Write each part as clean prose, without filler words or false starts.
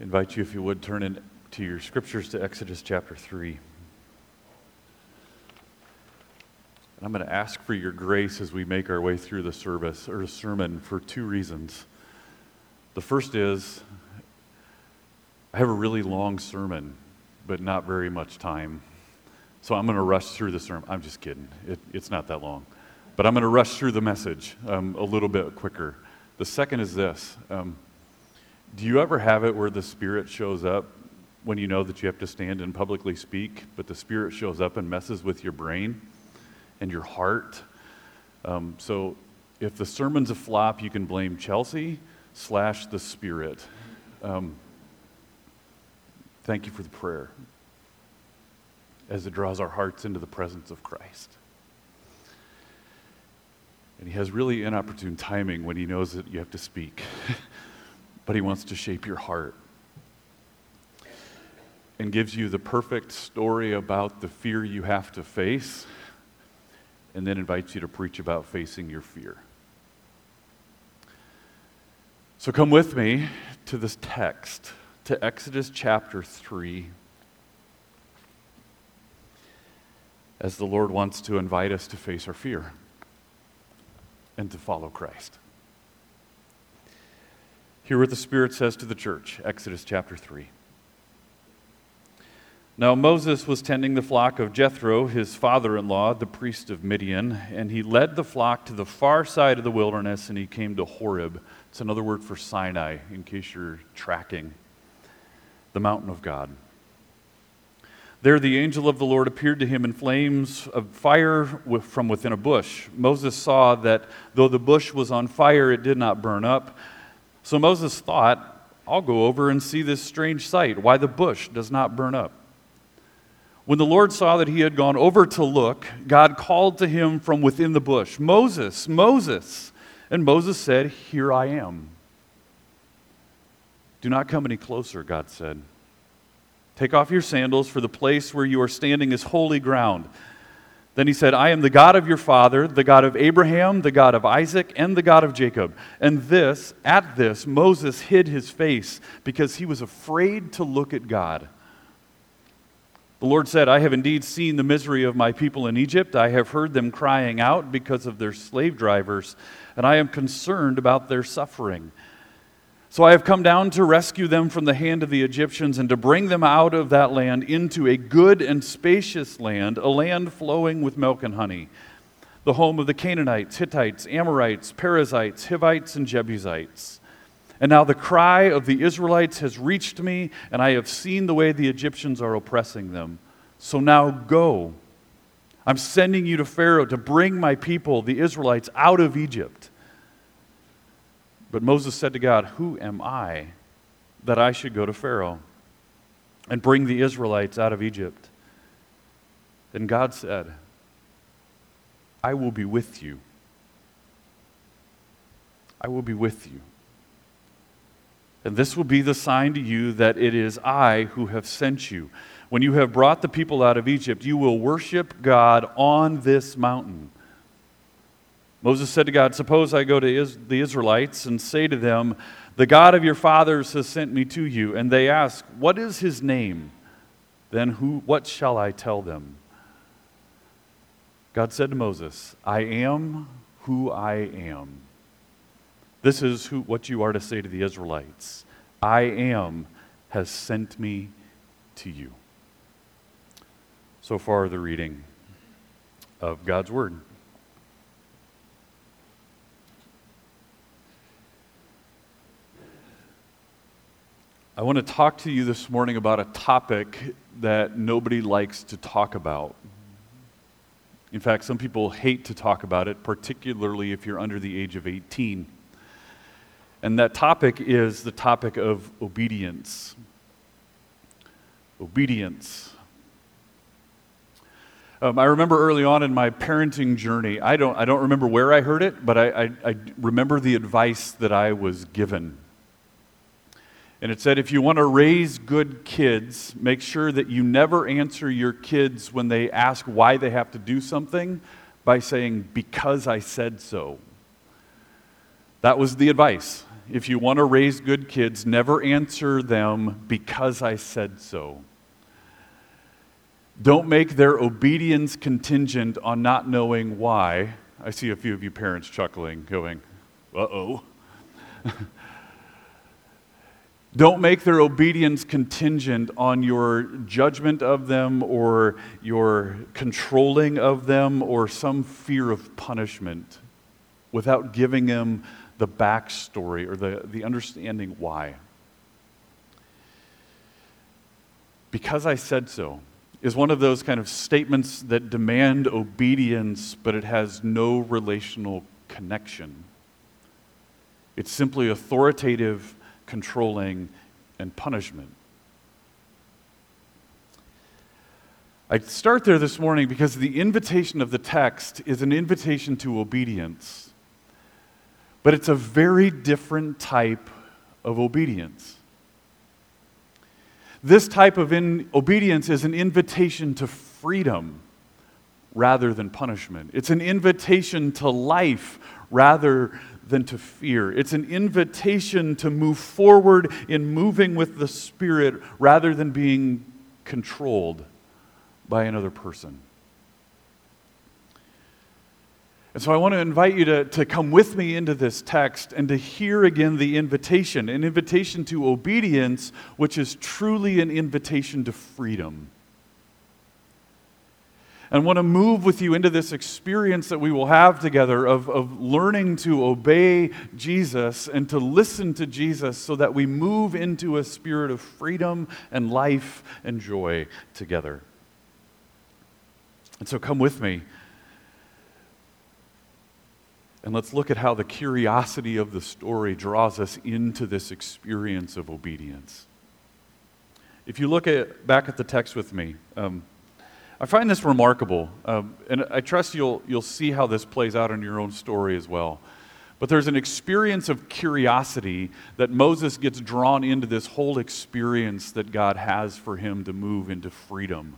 invite you, if you would, turn into your scriptures to Exodus chapter 3. And I'm going to ask for your grace as we make our way through the service or sermon for two reasons. The first is, I have a really long sermon, but not very much time. So I'm going to rush through the sermon. I'm just kidding. It's not that long. But I'm going to rush through the message a little bit quicker. The second is this. Do you ever have it where the Spirit shows up when you know that you have to stand and publicly speak, but the Spirit shows up and messes with your brain and your heart? So if the sermon's a flop, you can blame Chelsea / the Spirit. Thank you for the prayer as it draws our hearts into the presence of Christ. And he has really inopportune timing when he knows that you have to speak. But he wants to shape your heart and gives you the perfect story about the fear you have to face, and then invites you to preach about facing your fear. So come with me to this text, to Exodus chapter 3, as the Lord wants to invite us to face our fear and to follow Christ. Hear what the Spirit says to the church, Exodus chapter 3. Now Moses was tending the flock of Jethro, his father-in-law, the priest of Midian, and he led the flock to the far side of the wilderness, and he came to Horeb. It's another word for Sinai, in case you're tracking, the mountain of God. There the angel of the Lord appeared to him in flames of fire from within a bush. Moses saw that though the bush was on fire, it did not burn up. So Moses thought, I'll go over and see this strange sight, why the bush does not burn up. When the Lord saw that he had gone over to look, God called to him from within the bush, Moses, Moses. And Moses said, Here I am. Do not come any closer, God said. Take off your sandals, for the place where you are standing is holy ground. Then he said, I am the God of your father, the God of Abraham, the God of Isaac, and the God of Jacob. And at this, Moses hid his face because he was afraid to look at God. The Lord said, I have indeed seen the misery of my people in Egypt. I have heard them crying out because of their slave drivers, and I am concerned about their suffering. So I have come down to rescue them from the hand of the Egyptians and to bring them out of that land into a good and spacious land, a land flowing with milk and honey, the home of the Canaanites, Hittites, Amorites, Perizzites, Hivites, and Jebusites. And now the cry of the Israelites has reached me, and I have seen the way the Egyptians are oppressing them. So now go. I'm sending you to Pharaoh to bring my people, the Israelites, out of Egypt. But Moses said to God, Who am I that I should go to Pharaoh and bring the Israelites out of Egypt? Then God said, I will be with you. I will be with you. And this will be the sign to you that it is I who have sent you. When you have brought the people out of Egypt, you will worship God on this mountain. Moses said to God, Suppose I go to the Israelites and say to them, The God of your fathers has sent me to you. And they ask, What is his name? Then what shall I tell them? God said to Moses, I am who I am. This is what you are to say to the Israelites. I am has sent me to you. So far, the reading of God's Word. I want to talk to you this morning about a topic that nobody likes to talk about. In fact, some people hate to talk about it, particularly if you're under the age of 18. And that topic is the topic of obedience. Obedience. I remember early on in my parenting journey, I don't remember where I heard it, but I remember the advice that I was given. And it said, if you want to raise good kids, make sure that you never answer your kids when they ask why they have to do something by saying, because I said so. That was the advice. If you want to raise good kids, never answer them because I said so. Don't make their obedience contingent on not knowing why. I see a few of you parents chuckling, going, uh-oh. Don't make their obedience contingent on your judgment of them or your controlling of them or some fear of punishment without giving them the backstory or the understanding why. Because I said so is one of those kind of statements that demand obedience, but it has no relational connection. It's simply authoritative, controlling, and punishment. I start there this morning because the invitation of the text is an invitation to obedience. But it's a very different type of obedience. This type of obedience is an invitation to freedom rather than punishment. It's an invitation to life rather than to fear. It's an invitation to move forward in moving with the Spirit rather than being controlled by another person. And so I want to invite you to come with me into this text and to hear again the invitation, an invitation to obedience, which is truly an invitation to freedom. And I want to move with you into this experience that we will have together of learning to obey Jesus and to listen to Jesus so that we move into a spirit of freedom and life and joy together. And so come with me. And let's look at how the curiosity of the story draws us into this experience of obedience. If you look back at the text with me, I find this remarkable, and I trust you'll see how this plays out in your own story as well. But there's an experience of curiosity that Moses gets drawn into this whole experience that God has for him to move into freedom.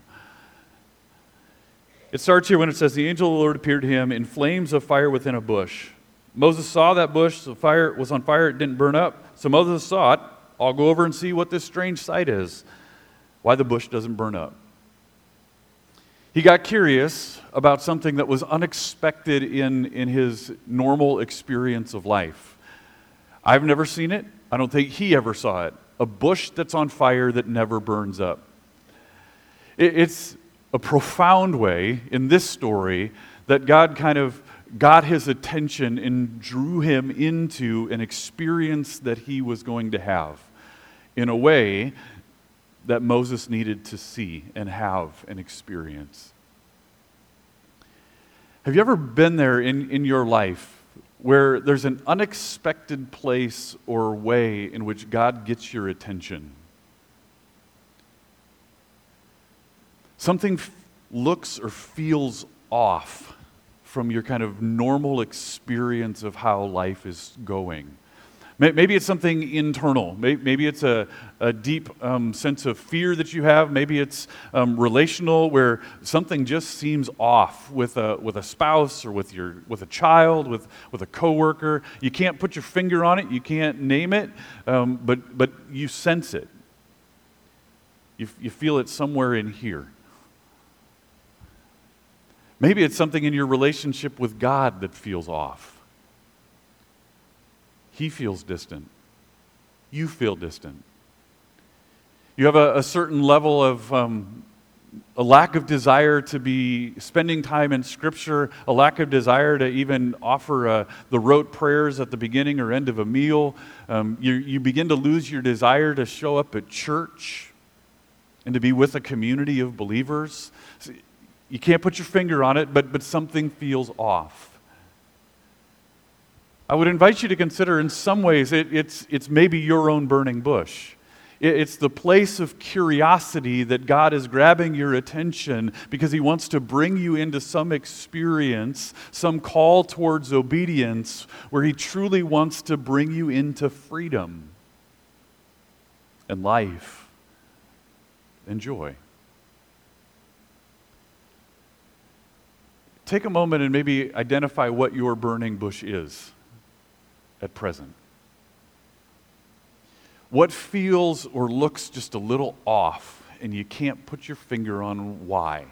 It starts here when it says, the angel of the Lord appeared to him in flames of fire within a bush. Moses saw that bush, the fire was on fire, it didn't burn up. So Moses saw it. I'll go over and see what this strange sight is, why the bush doesn't burn up. He got curious about something that was unexpected in his normal experience of life. I've never seen it. I don't think he ever saw it. A bush that's on fire that never burns up. It's a profound way in this story that God kind of got his attention and drew him into an experience that he was going to have in a way that Moses needed to see and have an experience. Have you ever been there in your life where there's an unexpected place or way in which God gets your attention? Something looks or feels off from your kind of normal experience of how life is going. Maybe it's something internal. Maybe it's a deep sense of fear that you have. Maybe it's relational, where something just seems off with a spouse or with a child, with a coworker. You can't put your finger on it. You can't name it, but you sense it. You feel it somewhere in here. Maybe it's something in your relationship with God that feels off. He feels distant. You feel distant. You have a certain level of a lack of desire to be spending time in Scripture, a lack of desire to even offer the rote prayers at the beginning or end of a meal. You begin to lose your desire to show up at church and to be with a community of believers. You can't put your finger on it, but something feels off. I would invite you to consider, in some ways, it's maybe your own burning bush. It's the place of curiosity that God is grabbing your attention because He wants to bring you into some experience, some call towards obedience, where He truly wants to bring you into freedom and life and joy. Take a moment and maybe identify what your burning bush is at present? What feels or looks just a little off and you can't put your finger on why?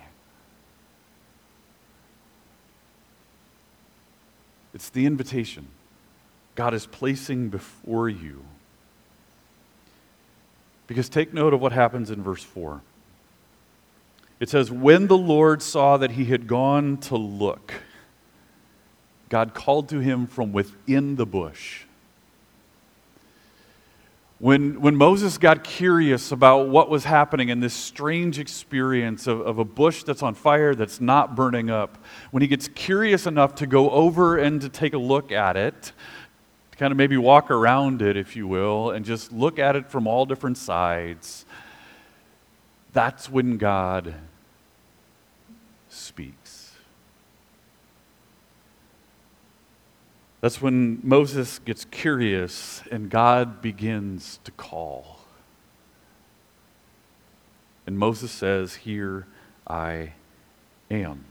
It's the invitation God is placing before you. Because take note of what happens in verse 4. It says, when the Lord saw that he had gone to look, God called to him from within the bush. When Moses got curious about what was happening in this strange experience of a bush that's on fire, that's not burning up, when he gets curious enough to go over and to take a look at it, to kind of maybe walk around it, if you will, and just look at it from all different sides, that's when God speaks. That's when Moses gets curious and God begins to call. And Moses says, "Here I am."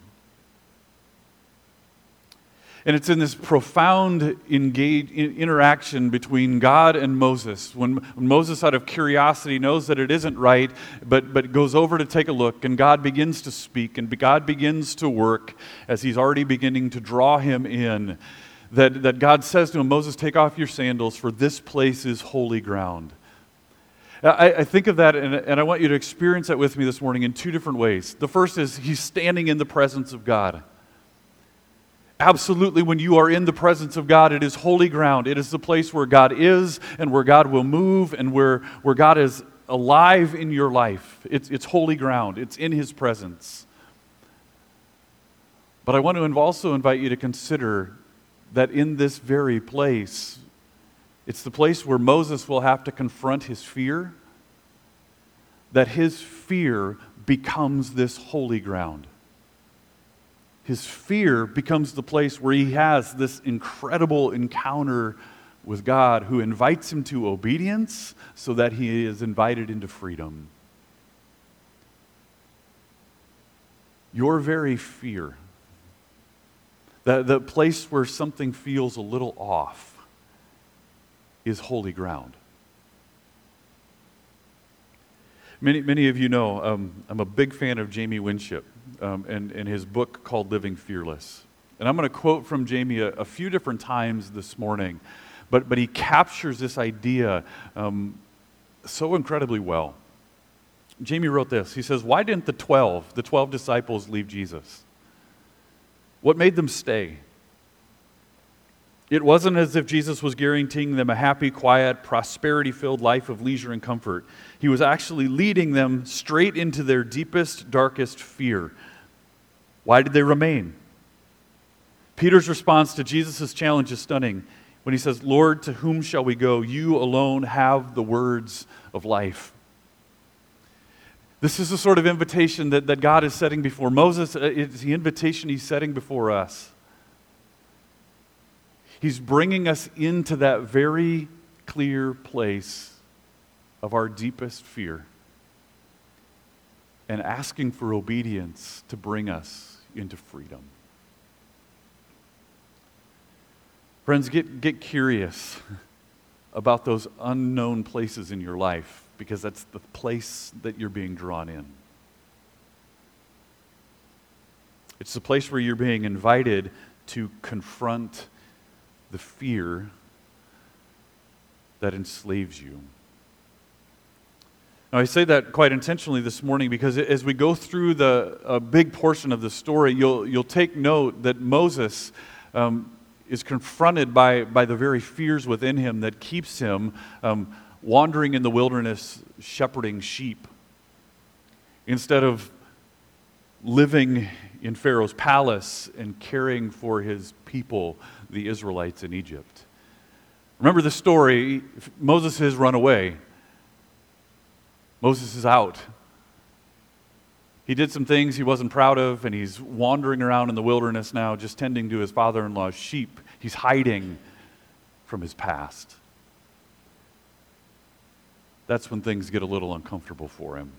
And it's in this profound interaction between God and Moses. When Moses, out of curiosity, knows that it isn't right, but goes over to take a look, and God begins to speak, and God begins to work as he's already beginning to draw him in, that God says to him, "Moses, take off your sandals, for this place is holy ground." I think of that, and I want you to experience that with me this morning in two different ways. The first is he's standing in the presence of God. Absolutely, when you are in the presence of God, it is holy ground. It is the place where God is and where God will move and where God is alive in your life. It's holy ground. It's in his presence. But I want to also invite you to consider that in this very place, it's the place where Moses will have to confront his fear, that his fear becomes this holy ground. His fear becomes the place where he has this incredible encounter with God, who invites him to obedience so that he is invited into freedom. Your very fear, the place where something feels a little off, is holy ground. Many of you know I'm a big fan of Jamie Winship and his book called Living Fearless. And I'm going to quote from Jamie a few different times this morning, but he captures this idea so incredibly well. Jamie wrote this. He says, "Why didn't the 12 disciples leave Jesus? What made them stay? It wasn't as if Jesus was guaranteeing them a happy, quiet, prosperity-filled life of leisure and comfort. He was actually leading them straight into their deepest, darkest fear. Why did they remain?" Peter's response to Jesus' challenge is stunning when he says, "Lord, to whom shall we go? You alone have the words of life." This is the sort of invitation that God is setting before Moses. It's the invitation he's setting before us. He's bringing us into that very clear place of our deepest fear and asking for obedience to bring us into freedom. Friends, get curious about those unknown places in your life, because that's the place that you're being drawn in. It's the place where you're being invited to confront the fear that enslaves you. Now, I say that quite intentionally this morning because as we go through a big portion of the story, you'll take note that Moses is confronted by the very fears within him that keeps him wandering in the wilderness shepherding sheep instead of living in Pharaoh's palace and caring for his people, the Israelites in Egypt. Remember the story. Moses has run away. Moses is out. He did some things he wasn't proud of, and he's wandering around in the wilderness now, just tending to his father-in-law's sheep. He's hiding from his past. That's when things get a little uncomfortable for him.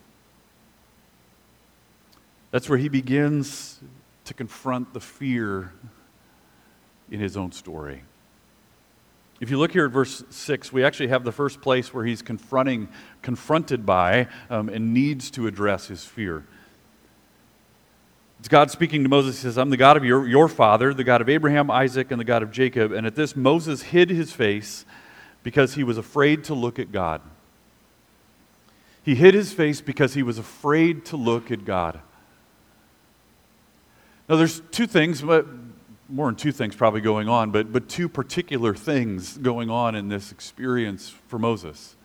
That's where he begins to confront the fear in his own story. If you look here at verse 6, we actually have the first place where he's confronted by, and needs to address his fear. It's God speaking to Moses. He says, I'm the God of your father, the God of Abraham, Isaac, and the God of Jacob. And at this, Moses hid his face because he was afraid to look at God. He hid his face because he was afraid to look at God. Now, there's two things, but more than two things probably going on, but two particular things going on in this experience for Moses.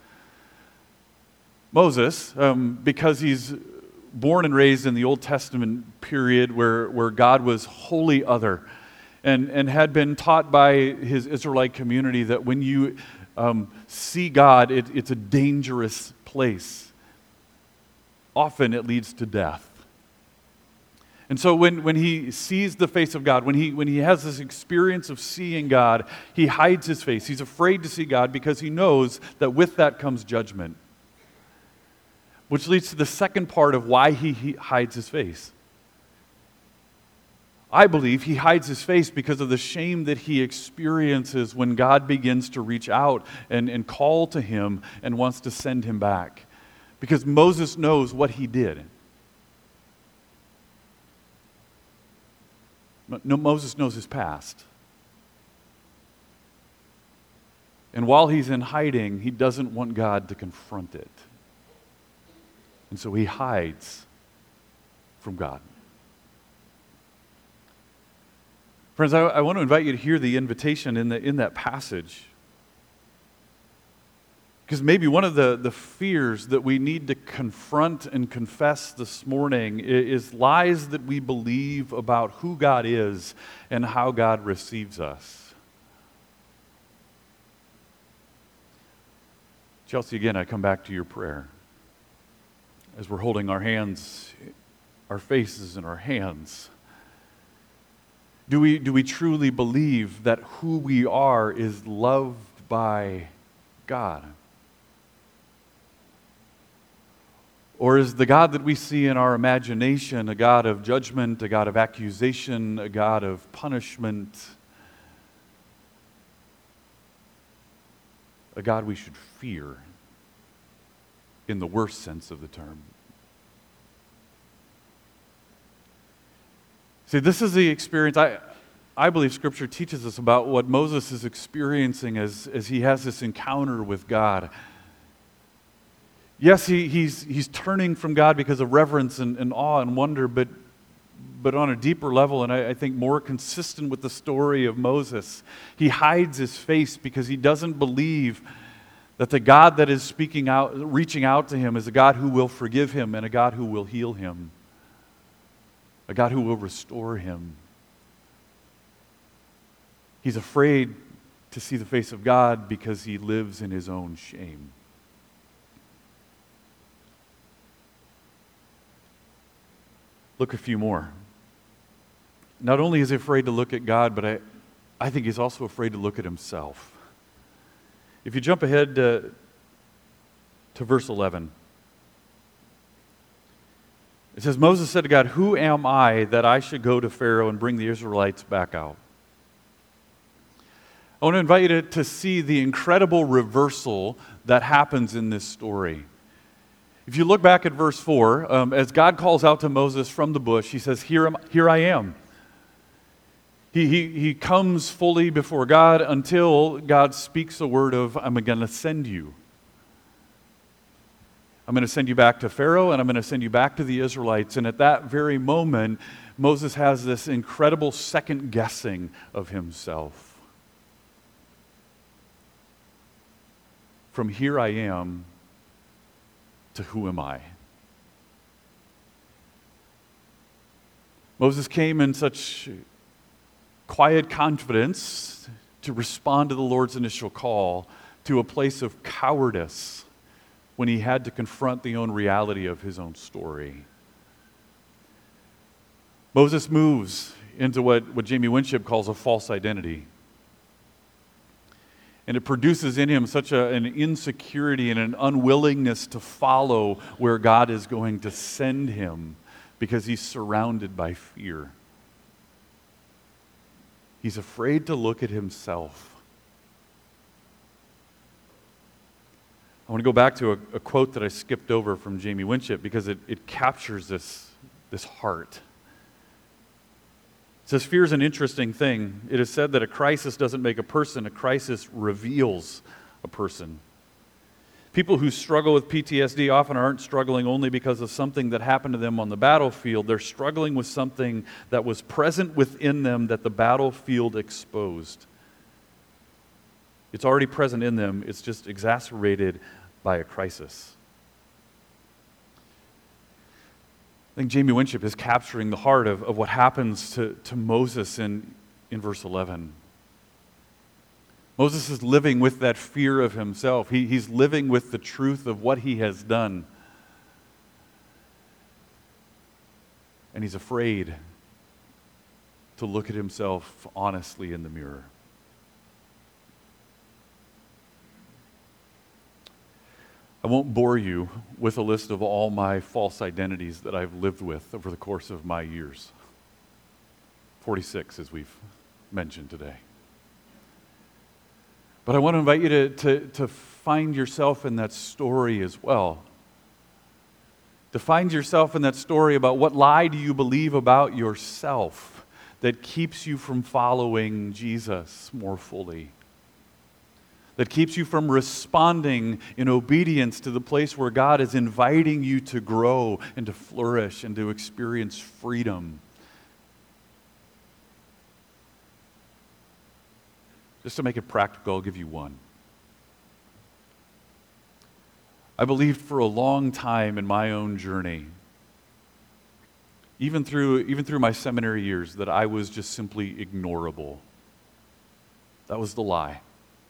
Moses, because he's born and raised in the Old Testament period where God was wholly other, and had been taught by his Israelite community that when you see God, it's a dangerous place. Often it leads to death. And so when he sees the face of God, when he has this experience of seeing God, he hides his face. He's afraid to see God because he knows that with that comes judgment. Which leads to the second part of why he hides his face. I believe he hides his face because of the shame that he experiences when God begins to reach out and call to him and wants to send him back. Because Moses knows what he did. No, Moses knows his past. And while he's in hiding, he doesn't want God to confront it. And so he hides from God. Friends, I want to invite you to hear the invitation in that passage. Because maybe one of the fears that we need to confront and confess this morning is lies that we believe about who God is and how God receives us. Chelsea, again, I come back to your prayer. As we're holding our hands, our faces in our hands, do we truly believe that who we are is loved by God? Or is the God that we see in our imagination a God of judgment, a God of accusation, a God of punishment, a God we should fear in the worst sense of the term? See, this is the experience I believe Scripture teaches us about what Moses is experiencing as he has this encounter with God. Yes, he's turning from God because of reverence and awe and wonder, but on a deeper level, and I think more consistent with the story of Moses, he hides his face because he doesn't believe that the God that is reaching out to him is a God who will forgive him and a God who will heal him, a God who will restore him. He's afraid to see the face of God because he lives in his own shame. Look a few more. Not only is he afraid to look at God, but I think he's also afraid to look at himself. If you jump ahead to verse 11, it says, Moses said to God, "Who am I that I should go to Pharaoh and bring the Israelites back out?" I want to invite you to see the incredible reversal that happens in this story. If you look back at verse 4, as God calls out to Moses from the bush, he says, Here I am. He comes fully before God until God speaks a word of, I'm going to send you. I'm going to send you back to Pharaoh, and I'm going to send you back to the Israelites. And at that very moment, Moses has this incredible second guessing of himself. From here I am to who am I? Moses came in such quiet confidence to respond to the Lord's initial call to a place of cowardice when he had to confront the own reality of his own story. Moses moves into what Jamie Winship calls a false identity. And it produces in him such an insecurity and an unwillingness to follow where God is going to send him because he's surrounded by fear. He's afraid to look at himself. I want to go back to a quote that I skipped over from Jamie Winship because it captures this heart. It says, fear is an interesting thing. It is said that a crisis doesn't make a person, a crisis reveals a person. People who struggle with PTSD often aren't struggling only because of something that happened to them on the battlefield. They're struggling with something that was present within them that the battlefield exposed. It's already present in them, it's just exacerbated by a crisis. I think Jamie Winship is capturing the heart of what happens to Moses in verse 11. Moses is living with that fear of himself. He's living with the truth of what he has done. And he's afraid to look at himself honestly in the mirror. I won't bore you with a list of all my false identities that I've lived with over the course of my years. 46, as we've mentioned today. But I want to invite you to find yourself in that story as well. To find yourself in that story about what lie do you believe about yourself that keeps you from following Jesus more fully. That keeps you from responding in obedience to the place where God is inviting you to grow and to flourish and to experience freedom. Just to make it practical, I'll give you one. I believed for a long time in my own journey, even through my seminary years, that I was just simply ignorable. That was the lie.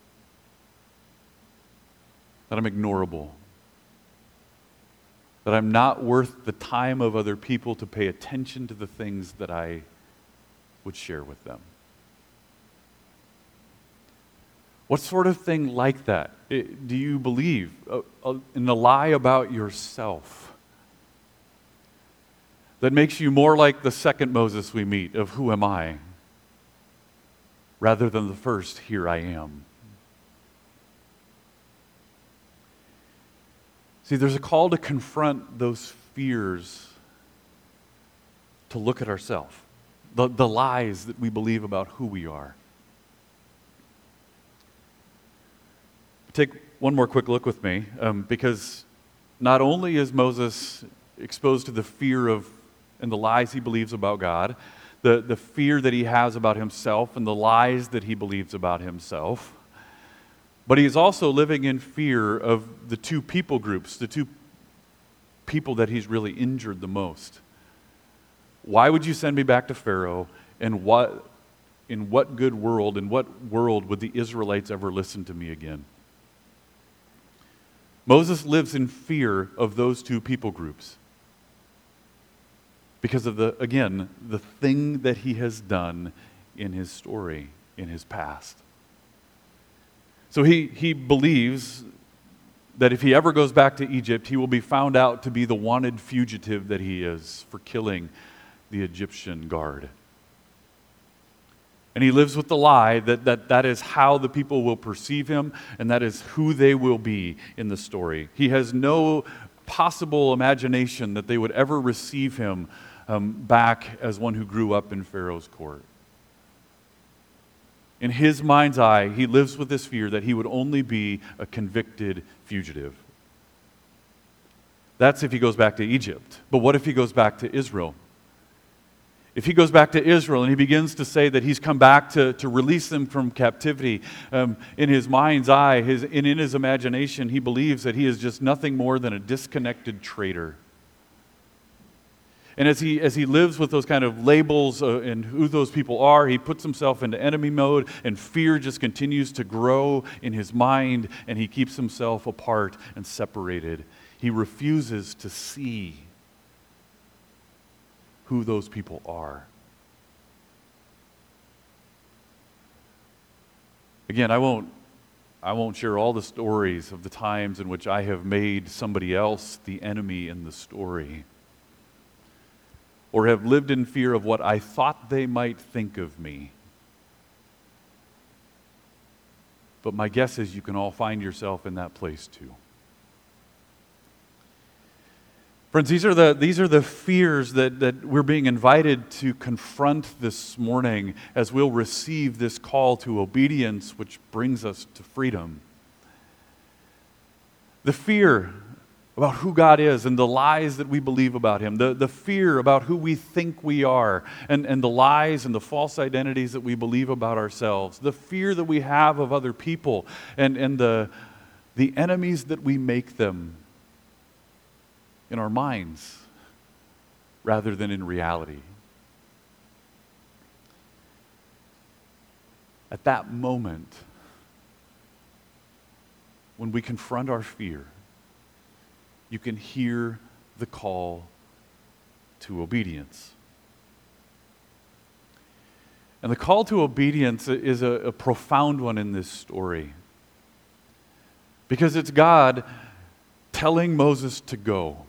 That I'm ignorable, that I'm not worth the time of other people to pay attention to the things that I would share with them. What sort of thing like that do you believe in the lie about yourself that makes you more like the second Moses we meet of who am I, rather than the first here I am? See, there's a call to confront those fears, to look at ourselves, the lies that we believe about who we are. Take one more quick look with me, because not only is Moses exposed to the fear of and the lies he believes about God, the fear that he has about himself and the lies that he believes about himself, but he is also living in fear of the two people groups, the two people that he's really injured the most. Why would you send me back to Pharaoh? And in what good world, in what world would the Israelites ever listen to me again? Moses lives in fear of those two people groups because of the thing that he has done in his story, in his past. So he believes that if he ever goes back to Egypt, he will be found out to be the wanted fugitive that he is for killing the Egyptian guard. And he lives with the lie that is how the people will perceive him, and that is who they will be in the story. He has no possible imagination that they would ever receive him back as one who grew up in Pharaoh's court. In his mind's eye, he lives with this fear that he would only be a convicted fugitive. That's if he goes back to Egypt. But what if he goes back to Israel? If he goes back to Israel and he begins to say that he's come back to release them from captivity, in his mind's eye, in his imagination, he believes that he is just nothing more than a disconnected traitor. And as he lives with those kind of labels and who those people are, he puts himself into enemy mode, and fear just continues to grow in his mind, and he keeps himself apart and separated. He refuses to see who those people are. Again, I won't share all the stories of the times in which I have made somebody else the enemy in the story, or have lived in fear of what I thought they might think of me. But my guess is you can all find yourself in that place too. Friends, these are the fears that we're being invited to confront this morning as we'll receive this call to obedience, which brings us to freedom. The fear about who God is and the lies that we believe about Him, the fear about who we think we are, and the lies and the false identities that we believe about ourselves, the fear that we have of other people, and the enemies that we make them in our minds rather than in reality. At that moment, when we confront our fear, you can hear the call to obedience. And the call to obedience is a profound one in this story, because it's God telling Moses to go.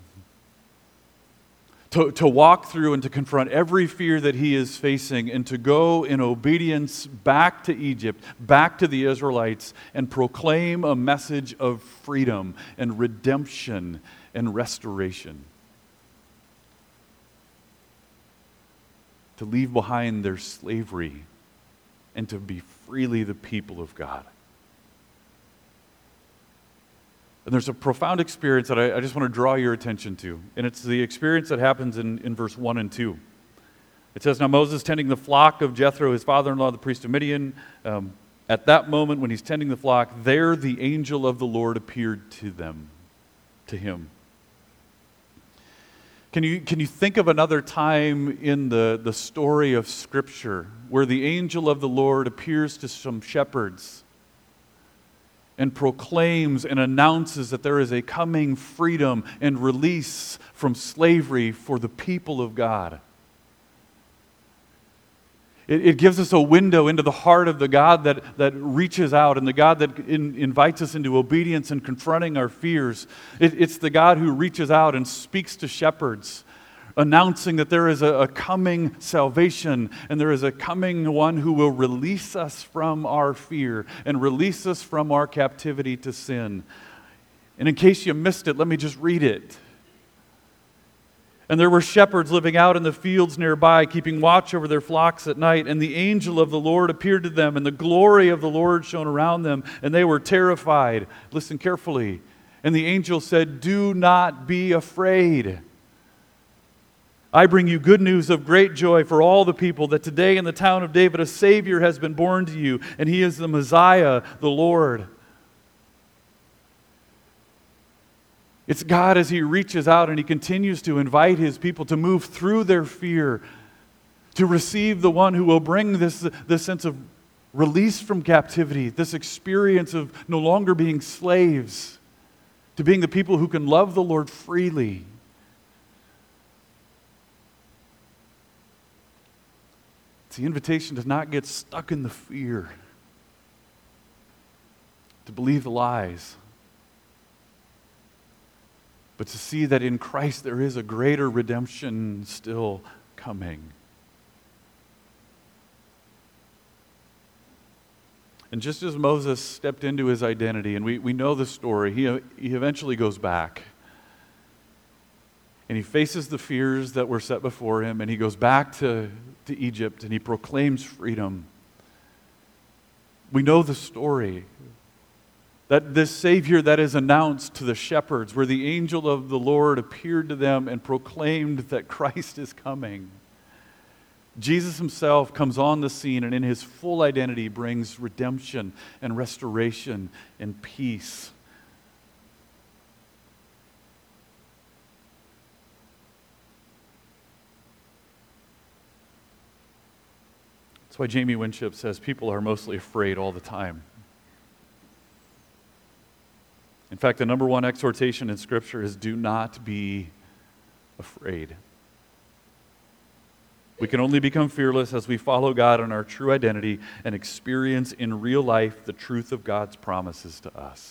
To walk through and to confront every fear that he is facing, and to go in obedience back to Egypt, back to the Israelites, and proclaim a message of freedom and redemption and restoration. To leave behind their slavery and to be freely the people of God. And there's a profound experience that I just want to draw your attention to. And it's the experience that happens in verse 1 and 2. It says, "Now Moses tending the flock of Jethro, his father-in-law, the priest of Midian. At that moment when he's tending the flock, there the angel of the Lord appeared to him." Can you think of another time in the story of Scripture where the angel of the Lord appears to some shepherds and proclaims and announces that there is a coming freedom and release from slavery for the people of God? It gives us a window into the heart of the God that reaches out, and the God that invites us into obedience and confronting our fears. It's the God who reaches out and speaks to shepherds, announcing that there is a coming salvation, and there is a coming one who will release us from our fear and release us from our captivity to sin. And in case you missed it, let me just read it. "And there were shepherds living out in the fields nearby, keeping watch over their flocks at night. And the angel of the Lord appeared to them, and the glory of the Lord shone around them, and they were terrified." Listen carefully. "And the angel said, 'Do not be afraid. I bring you good news of great joy for all the people, that today in the town of David a Savior has been born to you, and He is the Messiah, the Lord.'" It's God as He reaches out and He continues to invite His people to move through their fear, to receive the one who will bring this sense of release from captivity, this experience of no longer being slaves, to being the people who can love the Lord freely. It's the invitation to not get stuck in the fear, to believe the lies, but to see that in Christ there is a greater redemption still coming. And just as Moses stepped into his identity, and we know the story, he eventually goes back. And he faces the fears that were set before him, and he goes back to Egypt, and he proclaims freedom. We know the story. That this Savior that is announced to the shepherds, where the angel of the Lord appeared to them and proclaimed that Christ is coming. Jesus Himself comes on the scene, and in His full identity brings redemption and restoration and peace. That's why Jamie Winship says people are mostly afraid all the time. In fact, the number one exhortation in Scripture is do not be afraid. We can only become fearless as we follow God in our true identity and experience in real life the truth of God's promises to us.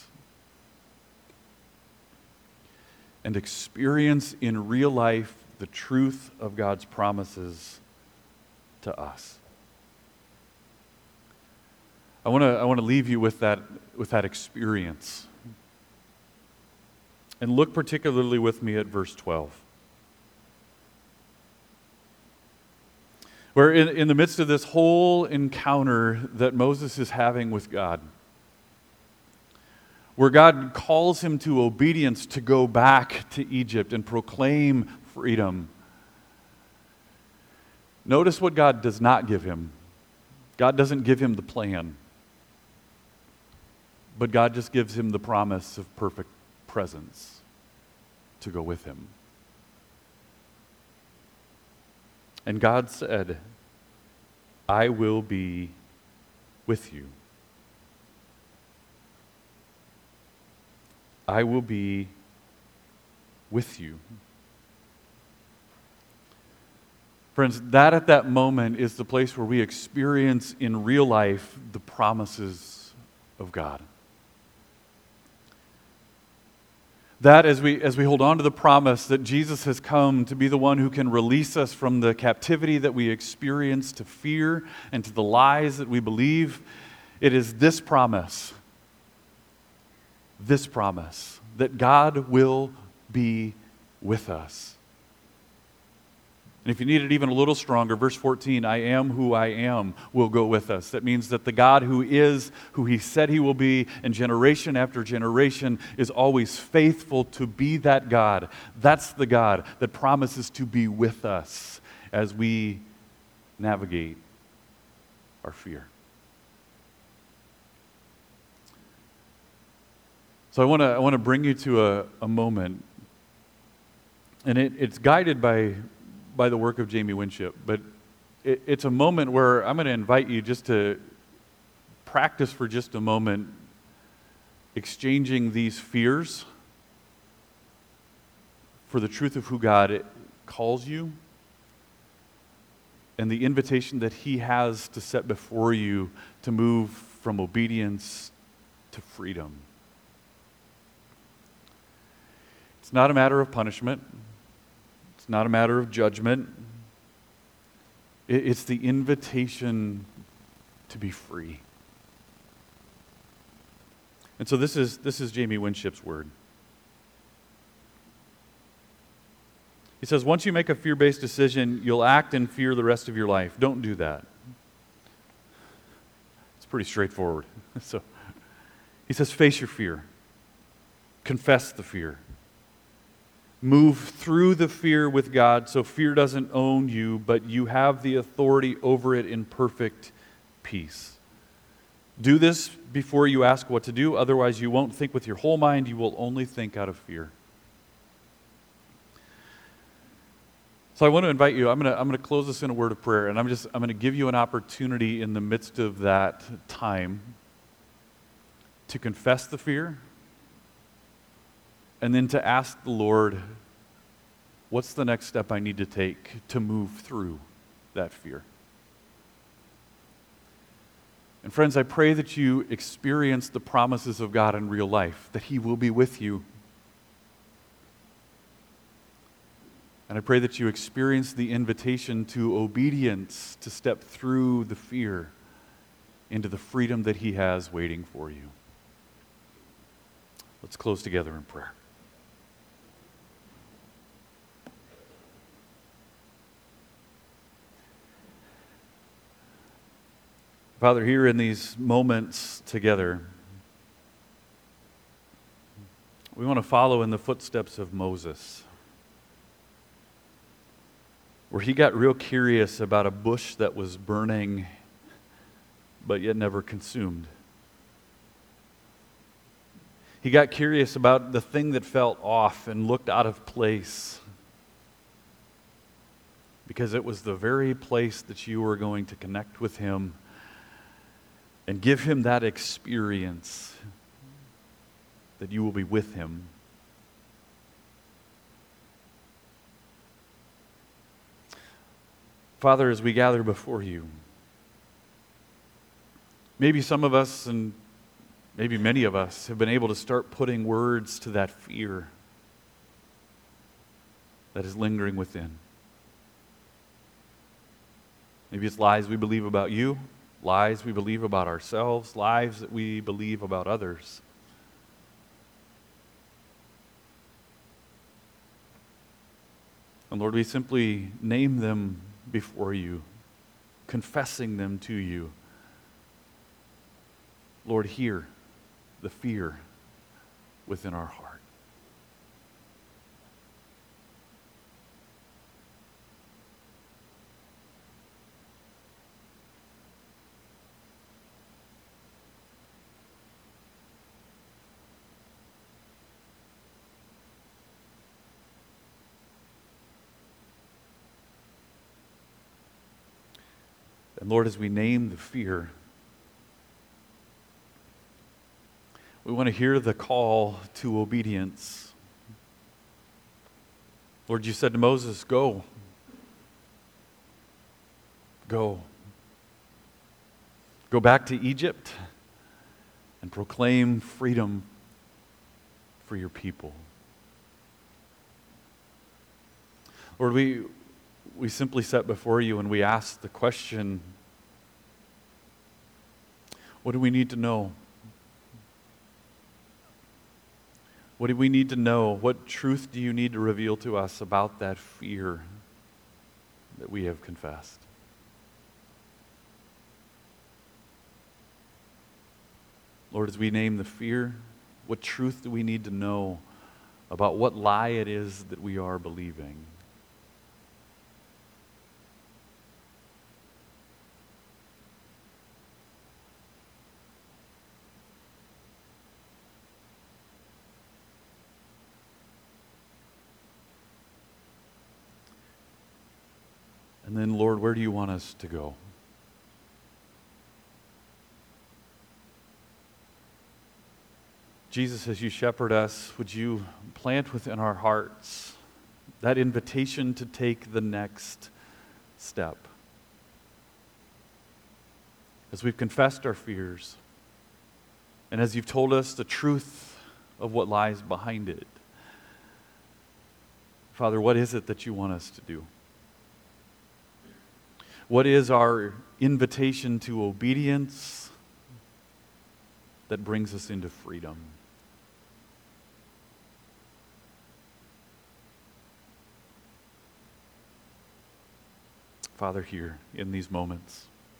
And experience in real life the truth of God's promises to us. I want to leave you with that experience. And look particularly with me at verse 12. Where in the midst of this whole encounter that Moses is having with God, where God calls him to obedience to go back to Egypt and proclaim freedom, notice what God does not give him. God doesn't give him the plan, but God just gives him the promise of perfect presence to go with him. And God said, I will be with you. I will be with you. Friends, that at that moment is the place where we experience in real life the promises of God. That as we hold on to the promise that Jesus has come to be the one who can release us from the captivity that we experience to fear and to the lies that we believe, it is this promise that God will be with us. And if you need it even a little stronger, verse 14, I am who I am will go with us. That means that the God who is who he said he will be, and generation after generation is always faithful to be that God. That's the God that promises to be with us as we navigate our fear. So I want to bring you to a moment, and it's guided by the work of Jamie Winship, but it's a moment where I'm going to invite you just to practice for just a moment exchanging these fears for the truth of who God calls you and the invitation that he has to set before you to move from obedience to freedom. It's not a matter of punishment. It's not a matter of judgment. It's the invitation to be free. And so this is Jamie Winship's word. He says, once you make a fear-based decision, you'll act in fear the rest of your life. Don't do that. It's pretty straightforward. So he says, face your fear. Confess the fear. Move through the fear with God so fear doesn't own you, but you have the authority over it in perfect peace. Do this before you ask what to do, otherwise you won't think with your whole mind, you will only think out of fear. So I want to invite you, I'm going to close this in a word of prayer, and I'm going to give you an opportunity in the midst of that time to confess the fear, and then to ask the Lord, what's the next step I need to take to move through that fear? And friends, I pray that you experience the promises of God in real life, that he will be with you. And I pray that you experience the invitation to obedience, to step through the fear into the freedom that he has waiting for you. Let's close together in prayer. Father, here in these moments together, we want to follow in the footsteps of Moses, where he got real curious about a bush that was burning but yet never consumed. He got curious about the thing that felt off and looked out of place, because it was the very place that you were going to connect with him and give him that experience that you will be with him. Father, as we gather before you, maybe some of us and maybe many of us have been able to start putting words to that fear that is lingering within. Maybe it's lies we believe about you, lies we believe about ourselves, lies that we believe about others. And Lord, we simply name them before you, confessing them to you. Lord, hear the fear within our heart. And Lord, as we name the fear, we want to hear the call to obedience. Lord, you said to Moses, go. Go. Go back to Egypt and proclaim freedom for your people. Lord, we simply set before you and we ask the question, what do we need to know? What do we need to know? What truth do you need to reveal to us about that fear that we have confessed? Lord, as we name the fear, what truth do we need to know about what lie it is that we are believing? And then, Lord, where do you want us to go? Jesus, as you shepherd us, would you plant within our hearts that invitation to take the next step? As we've confessed our fears, and as you've told us the truth of what lies behind it, Father, what is it that you want us to do? What is our invitation to obedience that brings us into freedom? Father, here in these moments,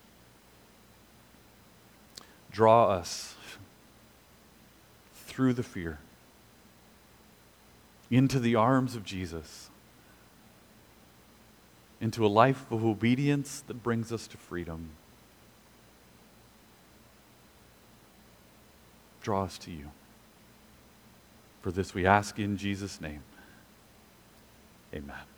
draw us through the fear into the arms of Jesus, into a life of obedience that brings us to freedom. Draw us to you. For this we ask in Jesus' name. Amen.